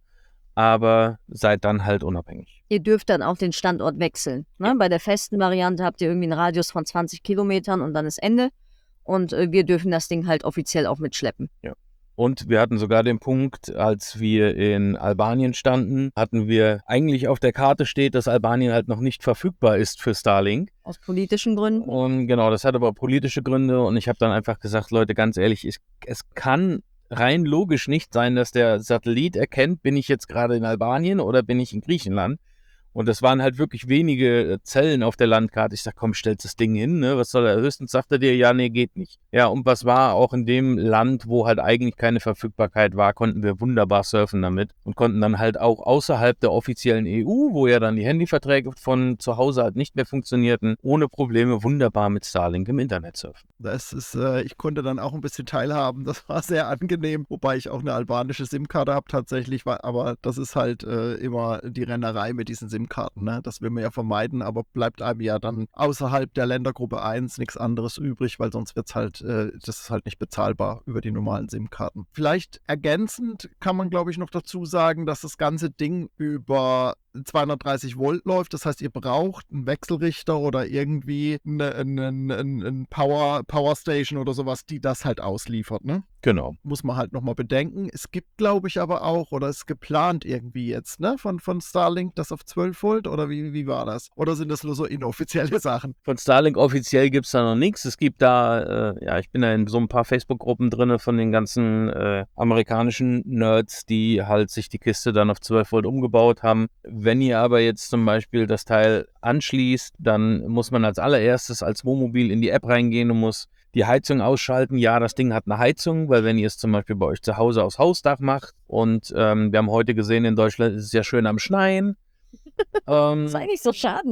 aber seid dann halt unabhängig. Ihr dürft dann auch den Standort wechseln. Ne? Bei der festen Variante habt ihr irgendwie einen Radius von zwanzig Kilometern und dann ist Ende. Und äh, wir dürfen das Ding halt offiziell auch mitschleppen. Ja. Und wir hatten sogar den Punkt, als wir in Albanien standen, hatten wir eigentlich auf der Karte steht, dass Albanien halt noch nicht verfügbar ist für Starlink. Aus politischen Gründen. Und genau, das hat aber politische Gründe. Und ich habe dann einfach gesagt, Leute, ganz ehrlich, es, es kann rein logisch nicht sein, dass der Satellit erkennt, bin ich jetzt gerade in Albanien oder bin ich in Griechenland. Und das waren halt wirklich wenige Zellen auf der Landkarte. Ich sag, komm, stellt das Ding hin, ne? Was soll er? Höchstens sagt er dir, ja, nee, geht nicht. Ja, und was war auch in dem Land, wo halt eigentlich keine Verfügbarkeit war, konnten wir wunderbar surfen damit und konnten dann halt auch außerhalb der offiziellen E U, wo ja dann die Handyverträge von zu Hause halt nicht mehr funktionierten, ohne Probleme wunderbar mit Starlink im Internet surfen. Das ist, äh, ich konnte dann auch ein bisschen teilhaben. Das war sehr angenehm, wobei ich auch eine albanische SIM-Karte habe tatsächlich, aber das ist halt äh, immer die Rennerei mit diesen SIM-Karten. SIM-Karten. Ne? Das will man ja vermeiden, aber bleibt einem ja dann außerhalb der Ländergruppe eins nichts anderes übrig, weil sonst wird's halt, äh, das ist halt nicht bezahlbar über die normalen SIM-Karten. Vielleicht ergänzend kann man, glaube ich, noch dazu sagen, dass das ganze Ding über zweihundertdreißig Volt läuft. Das heißt, ihr braucht einen Wechselrichter oder irgendwie eine, eine, eine, eine Power, Powerstation oder sowas, die das halt ausliefert. Ne? Genau. Muss man halt nochmal bedenken. Es gibt, glaube ich, aber auch, oder ist geplant irgendwie jetzt, ne, von, von Starlink das auf zwölf Volt oder wie, wie war das? Oder sind das nur so inoffizielle Sachen? Von Starlink offiziell gibt es da noch nichts. Es gibt da, äh, ja, ich bin da in so ein paar Facebook-Gruppen drin von den ganzen äh, amerikanischen Nerds, die halt sich die Kiste dann auf zwölf Volt umgebaut haben. Wenn ihr aber jetzt zum Beispiel das Teil anschließt, dann muss man als allererstes als Wohnmobil in die App reingehen und muss die Heizung ausschalten. Ja, das Ding hat eine Heizung, weil wenn ihr es zum Beispiel bei euch zu Hause aufs Hausdach macht und ähm, wir haben heute gesehen, in Deutschland ist es ja schön am Schneien. ähm, Sei nicht so schade.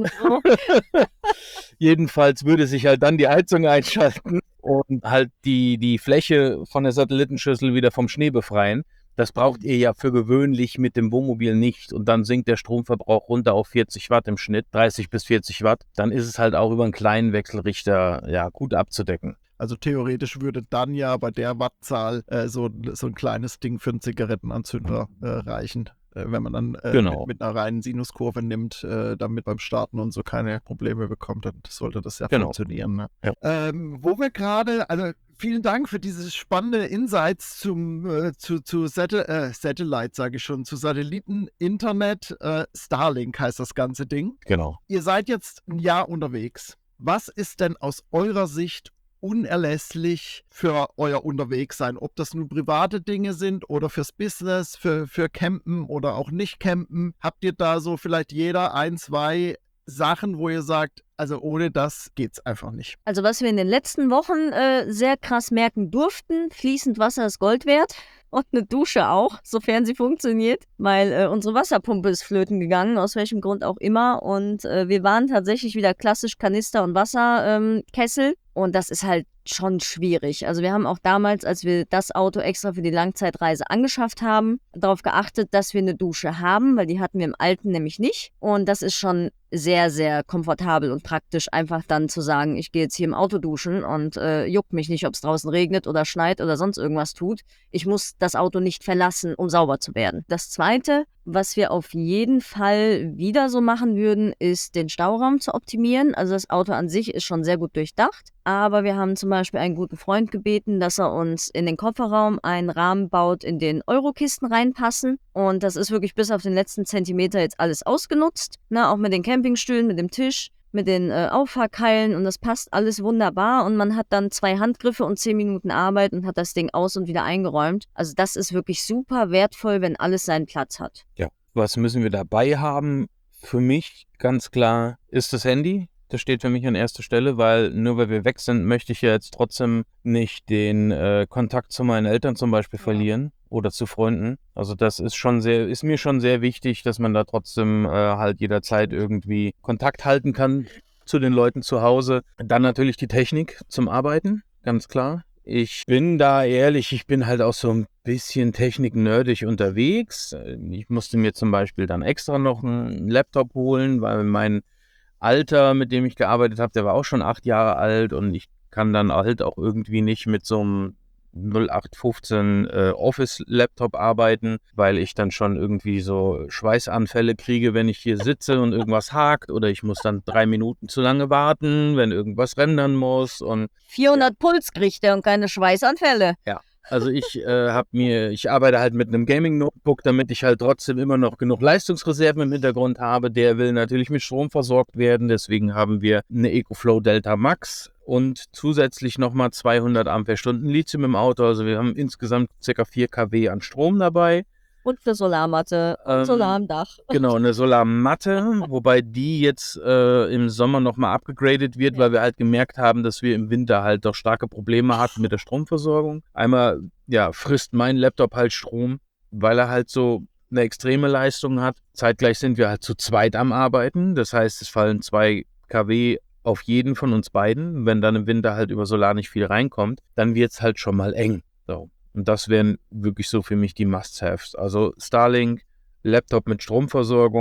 Jedenfalls würde sich halt dann die Heizung einschalten und halt die, die Fläche von der Satellitenschüssel wieder vom Schnee befreien. Das braucht ihr ja für gewöhnlich mit dem Wohnmobil nicht und dann sinkt der Stromverbrauch runter auf vierzig Watt im Schnitt, dreißig bis vierzig Watt. Dann ist es halt auch über einen kleinen Wechselrichter ja gut abzudecken. Also theoretisch würde dann ja bei der Wattzahl äh, so, so ein kleines Ding für einen Zigarettenanzünder äh, reichen. Wenn man dann äh, genau. mit, mit einer reinen Sinuskurve nimmt, äh, damit beim Starten und so keine Probleme bekommt, dann sollte das ja genau. funktionieren. Ne? Ja. Ähm, wo wir gerade, also vielen Dank für diese spannende Insights zum, äh, zu, zu Satel- äh, Satellite, sage ich schon, zu Satelliten-Internet. Äh, Starlink heißt das ganze Ding. Genau. Ihr seid jetzt ein Jahr unterwegs. Was ist denn aus eurer Sicht unerlässlich für euer Unterwegssein, ob das nun private Dinge sind oder fürs Business, für, für Campen oder auch nicht Campen? Habt ihr da so vielleicht jeder ein, zwei Sachen, wo ihr sagt, also ohne das geht's einfach nicht? Also was wir in den letzten Wochen äh, sehr krass merken durften, fließend Wasser ist Gold wert. Und eine Dusche auch, sofern sie funktioniert, weil äh, unsere Wasserpumpe ist flöten gegangen, aus welchem Grund auch immer. Und äh, wir waren tatsächlich wieder klassisch Kanister- und Wasserkessel. Ähm, und das ist halt schon schwierig. Also wir haben auch damals, als wir das Auto extra für die Langzeitreise angeschafft haben, darauf geachtet, dass wir eine Dusche haben, weil die hatten wir im alten nämlich nicht. Und das ist schon sehr, sehr komfortabel und praktisch, einfach dann zu sagen, ich gehe jetzt hier im Auto duschen und äh, juckt mich nicht, ob es draußen regnet oder schneit oder sonst irgendwas tut. Ich muss das Auto nicht verlassen, um sauber zu werden. Das Zweite, was wir auf jeden Fall wieder so machen würden, ist den Stauraum zu optimieren. Also das Auto an sich ist schon sehr gut durchdacht, aber wir haben zum Beispiel einen guten Freund gebeten, dass er uns in den Kofferraum einen Rahmen baut, in den Eurokisten reinpassen. Und das ist wirklich bis auf den letzten Zentimeter jetzt alles ausgenutzt. Na, auch mit den Campingstühlen, mit dem Tisch, mit den äh, Auffahrkeilen, und das passt alles wunderbar und man hat dann zwei Handgriffe und zehn Minuten Arbeit und hat das Ding aus und wieder eingeräumt. Also das ist wirklich super wertvoll, wenn alles seinen Platz hat. Ja, was müssen wir dabei haben? Für mich ganz klar ist das Handy. Das steht für mich an erster Stelle, weil nur weil wir weg sind, möchte ich ja jetzt trotzdem nicht den äh, Kontakt zu meinen Eltern zum Beispiel verlieren oder zu Freunden. Also das ist schon sehr, ist mir schon sehr wichtig, dass man da trotzdem äh, halt jederzeit irgendwie Kontakt halten kann zu den Leuten zu Hause. Dann natürlich die Technik zum Arbeiten, ganz klar. Ich bin da ehrlich, ich bin halt auch so ein bisschen techniknerdig unterwegs. Ich musste mir zum Beispiel dann extra noch einen Laptop holen, weil mein Alter, mit dem ich gearbeitet habe, der war auch schon acht Jahre alt und ich kann dann halt auch irgendwie nicht mit so einem null acht fünfzehn äh, Office-Laptop arbeiten, weil ich dann schon irgendwie so Schweißanfälle kriege, wenn ich hier sitze und irgendwas hakt, oder ich muss dann drei Minuten zu lange warten, wenn irgendwas rendern muss. Und vierhundert Puls kriegt er und keine Schweißanfälle. Ja. Also ich äh, habe mir, ich arbeite halt mit einem Gaming-Notebook, damit ich halt trotzdem immer noch genug Leistungsreserven im Hintergrund habe. Der will natürlich mit Strom versorgt werden, deswegen haben wir eine EcoFlow Delta Max und zusätzlich nochmal zweihundert Ampere-Stunden Lithium im Auto. Also wir haben insgesamt ca. vier Kilowatt an Strom dabei. Und eine Solarmatte und Ähm, Solar am Dach. Genau, eine Solarmatte, wobei die jetzt äh, im Sommer nochmal abgegradet wird, Ja. weil wir halt gemerkt haben, dass wir im Winter halt doch starke Probleme hatten mit der Stromversorgung. Einmal, ja, frisst mein Laptop halt Strom, weil er halt so eine extreme Leistung hat. Zeitgleich sind wir halt zu zweit am Arbeiten, das heißt, es fallen zwei Kilowatt auf jeden von uns beiden. Wenn dann im Winter halt über Solar nicht viel reinkommt, dann wird es halt schon mal eng. So. Und das wären wirklich so für mich die Must-Haves. Also Starlink, Laptop mit Stromversorgung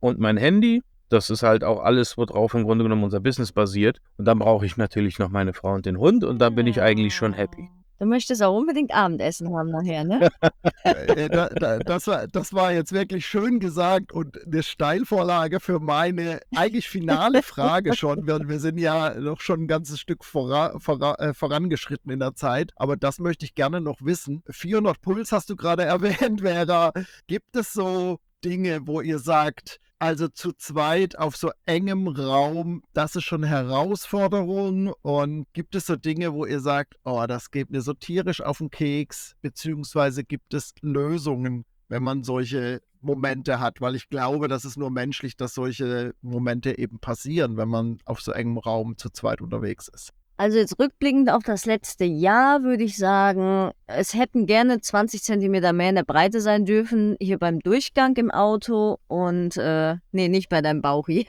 und mein Handy. Das ist halt auch alles, worauf im Grunde genommen unser Business basiert. Und dann brauche ich natürlich noch meine Frau und den Hund und dann bin ich eigentlich schon happy. Du möchtest auch unbedingt Abendessen haben nachher, ne? Äh, da, da, das, war, das war jetzt wirklich schön gesagt und eine Steilvorlage für meine eigentlich finale Frage schon. Wir, wir sind ja noch schon ein ganzes Stück vora, vora, äh, vorangeschritten in der Zeit, aber das möchte ich gerne noch wissen. vierhundert Puls hast du gerade erwähnt, Vera. Gibt es so Dinge, wo ihr sagt, also zu zweit auf so engem Raum, das ist schon eine Herausforderung, und gibt es so Dinge, wo ihr sagt, oh, das geht mir so tierisch auf den Keks, beziehungsweise gibt es Lösungen, wenn man solche Momente hat, weil ich glaube, das ist nur menschlich, dass solche Momente eben passieren, wenn man auf so engem Raum zu zweit unterwegs ist. Also jetzt rückblickend auf das letzte Jahr würde ich sagen, es hätten gerne zwanzig Zentimeter mehr in der Breite sein dürfen, hier beim Durchgang im Auto und, äh, nee, nicht bei deinem Bauchi.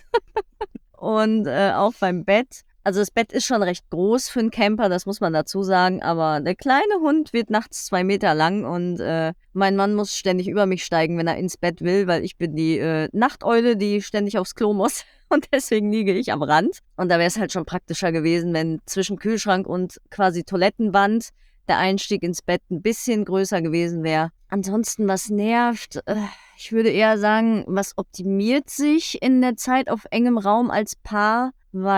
und äh, auch beim Bett. Also das Bett ist schon recht groß für einen Camper, das muss man dazu sagen, aber der kleine Hund wird nachts zwei Meter lang und äh, mein Mann muss ständig über mich steigen, wenn er ins Bett will, weil ich bin die äh, Nachteule, die ständig aufs Klo muss. Und deswegen liege ich am Rand. Und da wäre es halt schon praktischer gewesen, wenn zwischen Kühlschrank und quasi Toilettenwand der Einstieg ins Bett ein bisschen größer gewesen wäre. Ansonsten, was nervt, äh, ich würde eher sagen, was optimiert sich in der Zeit auf engem Raum als Paar?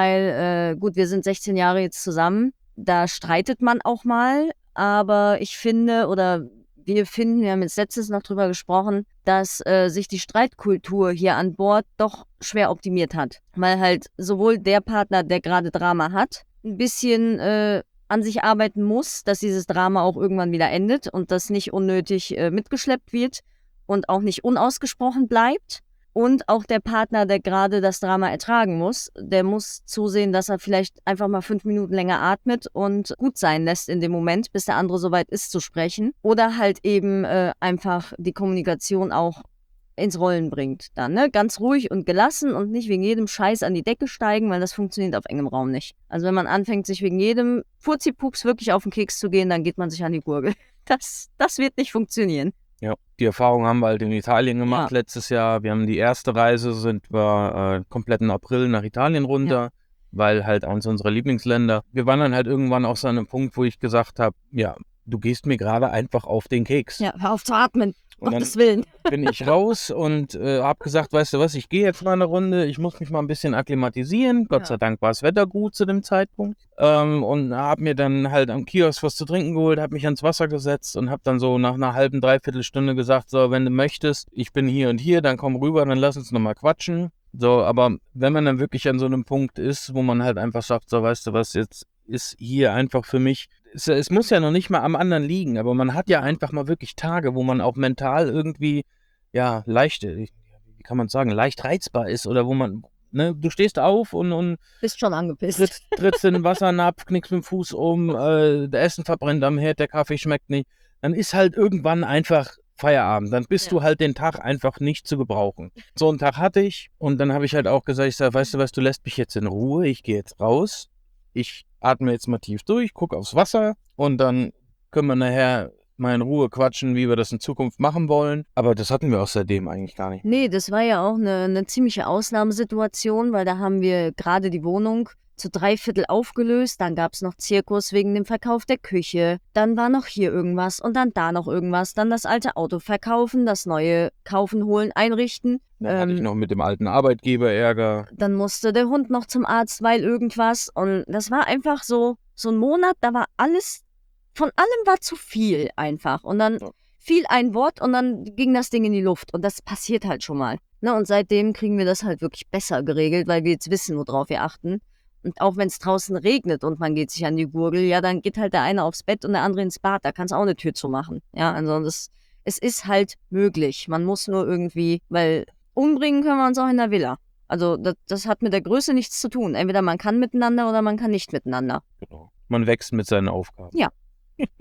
Weil, äh, gut, wir sind sechzehn Jahre jetzt zusammen. Da streitet man auch mal. Aber ich finde, oder wir finden, wir haben jetzt letztens noch drüber gesprochen, dass äh, sich die Streitkultur hier an Bord doch schwer optimiert hat. Weil halt sowohl der Partner, der gerade Drama hat, ein bisschen äh, an sich arbeiten muss, dass dieses Drama auch irgendwann wieder endet und das nicht unnötig äh, mitgeschleppt wird und auch nicht unausgesprochen bleibt. Und auch der Partner, der gerade das Drama ertragen muss, der muss zusehen, dass er vielleicht einfach mal fünf Minuten länger atmet und gut sein lässt in dem Moment, bis der andere soweit ist zu sprechen. Oder halt eben äh, einfach die Kommunikation auch ins Rollen bringt. Dann, ne? Ganz ruhig und gelassen und nicht wegen jedem Scheiß an die Decke steigen, weil das funktioniert auf engem Raum nicht. Also wenn man anfängt, sich wegen jedem Furzi-Pups wirklich auf den Keks zu gehen, dann geht man sich an die Gurgel. Das, das wird nicht funktionieren. Ja, die Erfahrung haben wir halt in Italien gemacht Ja. letztes Jahr. Wir haben die erste Reise, sind wir äh, kompletten April nach Italien runter, Ja. weil halt eins unserer Lieblingsländer. Wir waren dann halt irgendwann auch so an einem Punkt, wo ich gesagt habe, ja, du gehst mir gerade einfach auf den Keks. Ja, hör auf zu atmen, Und dann- Gottes Willen. Bin ich raus und äh, habe gesagt, weißt du was, ich gehe jetzt mal eine Runde, ich muss mich mal ein bisschen akklimatisieren. Gott Ja. sei Dank war das Wetter gut zu dem Zeitpunkt. Ähm, und habe mir dann halt am Kiosk was zu trinken geholt, habe mich ans Wasser gesetzt und habe dann so nach einer halben, dreiviertel Stunde gesagt, so, wenn du möchtest, ich bin hier und hier, dann komm rüber, dann lass uns nochmal quatschen. So, aber wenn man dann wirklich an so einem Punkt ist, wo man halt einfach sagt, so, weißt du was, jetzt ist hier einfach für mich, es, es muss ja noch nicht mal am anderen liegen, aber man hat ja einfach mal wirklich Tage, wo man auch mental irgendwie, ja, leicht, wie kann man sagen, leicht reizbar ist oder wo man, ne, du stehst auf und, und Bist schon angepisst. trittst, trittst in den Wassernapf, knickst mit dem Fuß um, äh, der Essen verbrennt am Herd, der Kaffee schmeckt nicht, dann ist halt irgendwann einfach Feierabend, dann bist Ja. du halt den Tag einfach nicht zu gebrauchen. So einen Tag hatte ich und dann habe ich halt auch gesagt, ich sage, weißt du was, du lässt mich jetzt in Ruhe, ich gehe jetzt raus, ich atme jetzt mal tief durch, gucke aufs Wasser und dann können wir nachher mal in Ruhe quatschen, wie wir das in Zukunft machen wollen. Aber das hatten wir auch seitdem eigentlich gar nicht. Nee, das war ja auch eine, eine ziemliche Ausnahmesituation, weil da haben wir gerade die Wohnung zu drei Viertel aufgelöst, dann gab es noch Zirkus wegen dem Verkauf der Küche, dann war noch hier irgendwas und dann da noch irgendwas, dann das alte Auto verkaufen, das neue kaufen, holen, einrichten. Dann hatte ich Ähm, noch mit dem alten Arbeitgeber Ärger. Dann musste der Hund noch zum Arzt, weil irgendwas. Und das war einfach so, so ein Monat, da war alles, von allem war zu viel einfach. Und dann Ja. fiel ein Wort und dann ging das Ding in die Luft. Und das passiert halt schon mal. Ne? Und seitdem kriegen wir das halt wirklich besser geregelt, weil wir jetzt wissen, worauf wir achten. Und auch wenn es draußen regnet und man geht sich an die Gurgel, ja, dann geht halt der eine aufs Bett und der andere ins Bad. Da kannst du auch eine Tür zumachen. Ja, also das, es ist halt möglich. Man muss nur irgendwie, weil umbringen können wir uns auch in der Villa. Also das, das hat mit der Größe nichts zu tun. Entweder man kann miteinander oder man kann nicht miteinander. Genau. Man wächst mit seinen Aufgaben. Ja.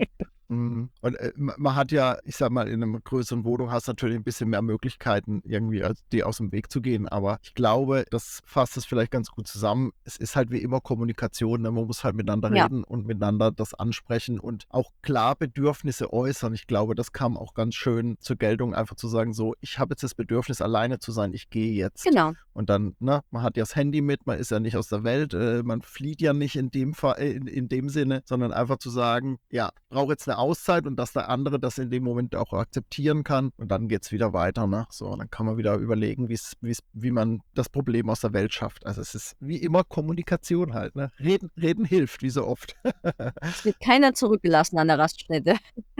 Mhm. Und äh, ma- man hat ja, ich sag mal, in einer größeren Wohnung hast du natürlich ein bisschen mehr Möglichkeiten, irgendwie als die aus dem Weg zu gehen. Aber ich glaube, das fasst es vielleicht ganz gut zusammen. Es ist halt wie immer Kommunikation. Ne? Man muss halt miteinander Ja. reden und miteinander das ansprechen und auch klar Bedürfnisse äußern. Ich glaube, das kam auch ganz schön zur Geltung, einfach zu sagen, so, ich habe jetzt das Bedürfnis, alleine zu sein, ich gehe jetzt. Genau. Und dann, ne, man hat ja das Handy mit, man ist ja nicht aus der Welt, äh, man flieht ja nicht in dem Fall, äh, in, in dem Sinne, sondern einfach zu sagen, ja, brauche jetzt eine Auszeit und dass der andere das in dem Moment auch akzeptieren kann und dann geht es wieder weiter, ne? So, dann kann man wieder überlegen, wie's, wie's, wie man das Problem aus der Welt schafft. Also es ist wie immer Kommunikation halt, ne? Reden, reden hilft, wie so oft. Es wird keiner zurückgelassen an der Raststätte.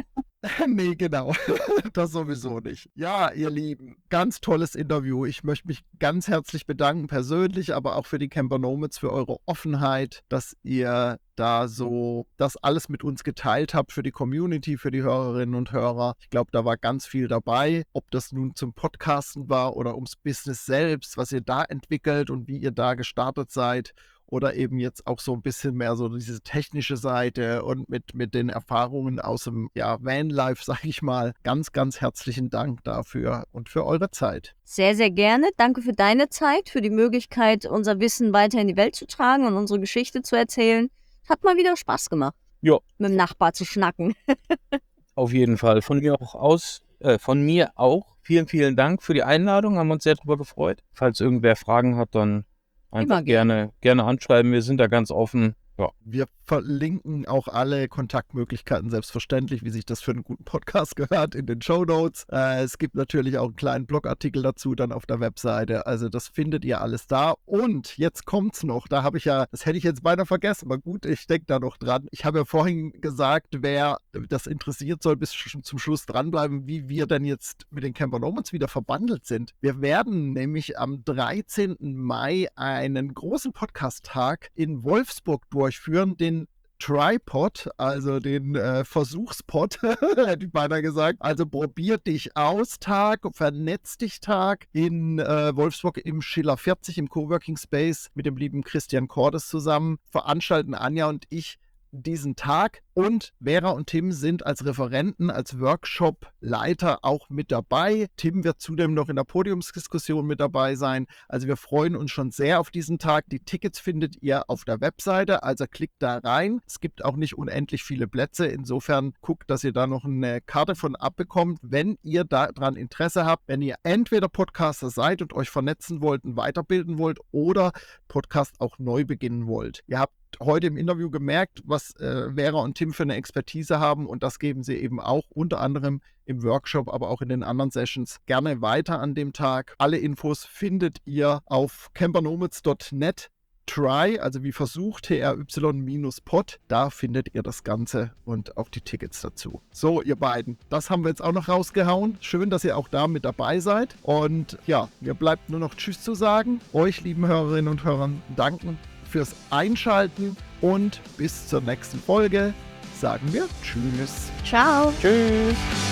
Nee, genau. Das sowieso nicht. Ja, ihr Lieben, ganz tolles Interview. Ich möchte mich ganz herzlich bedanken, persönlich, aber auch für die Camper Nomads, für eure Offenheit, dass ihr da so das alles mit uns geteilt habt, für die Community, für die Hörerinnen und Hörer. Ich glaube, da war ganz viel dabei, ob das nun zum Podcasten war oder ums Business selbst, was ihr da entwickelt und wie ihr da gestartet seid. Oder eben jetzt auch so ein bisschen mehr so diese technische Seite und mit, mit den Erfahrungen aus dem ja, Vanlife, sag ich mal. Ganz, ganz herzlichen Dank dafür und für eure Zeit. Sehr, sehr gerne. Danke für deine Zeit, für die Möglichkeit, unser Wissen weiter in die Welt zu tragen und unsere Geschichte zu erzählen. Hat mal wieder Spaß gemacht, Ja, mit dem Nachbar zu schnacken. auf jeden Fall. Von mir auch aus, äh, von mir auch. Vielen, vielen Dank für die Einladung. Haben uns sehr darüber gefreut. Falls irgendwer Fragen hat, dann einfach Immer gerne. gerne, gerne anschreiben. Wir sind da ganz offen. Ja. Wir verlinken auch alle Kontaktmöglichkeiten, selbstverständlich, wie sich das für einen guten Podcast gehört, in den Shownotes. Äh, es gibt natürlich auch einen kleinen Blogartikel dazu dann auf der Webseite. Also das findet ihr alles da. Und jetzt kommt's noch. Da habe ich ja, das hätte ich jetzt beinahe vergessen, aber gut, ich denke da noch dran. Ich habe ja vorhin gesagt, wer das interessiert, soll bis sch- zum Schluss dranbleiben, wie wir denn jetzt mit den Camper Nomads wieder verbandelt sind. Wir werden nämlich am dreizehnten Mai einen großen Podcast-Tag in Wolfsburg durchführen, den Tripod, also den äh, Versuchspod, hätte ich beinahe gesagt. Also probier dich aus Tag, vernetz dich Tag in äh, Wolfsburg im Schiller vierzig im Coworking Space mit dem lieben Christian Cordes zusammen. Veranstalten Anja und ich diesen Tag und Vera und Tim sind als Referenten, als Workshop-Leiter auch mit dabei. Tim wird zudem noch in der Podiumsdiskussion mit dabei sein. Also wir freuen uns schon sehr auf diesen Tag. Die Tickets findet ihr auf der Webseite, also klickt da rein. Es gibt auch nicht unendlich viele Plätze. Insofern guckt, dass ihr da noch eine Karte von abbekommt, wenn ihr daran Interesse habt, wenn ihr entweder Podcaster seid und euch vernetzen wollt und weiterbilden wollt oder Podcast auch neu beginnen wollt. Ihr habt heute im Interview gemerkt, was äh, Vera und Tim für eine Expertise haben und das geben sie eben auch unter anderem im Workshop, aber auch in den anderen Sessions gerne weiter an dem Tag. Alle Infos findet ihr auf campernomads punkt net. Try, also wie versucht, T R Y-Pod, da findet ihr das Ganze und auch die Tickets dazu. So, ihr beiden, das haben wir jetzt auch noch rausgehauen. Schön, dass ihr auch da mit dabei seid. Und ja, mir bleibt nur noch Tschüss zu sagen. Euch, lieben Hörerinnen und Hörern, danken fürs Einschalten und bis zur nächsten Folge sagen wir Tschüss. Ciao. Tschüss.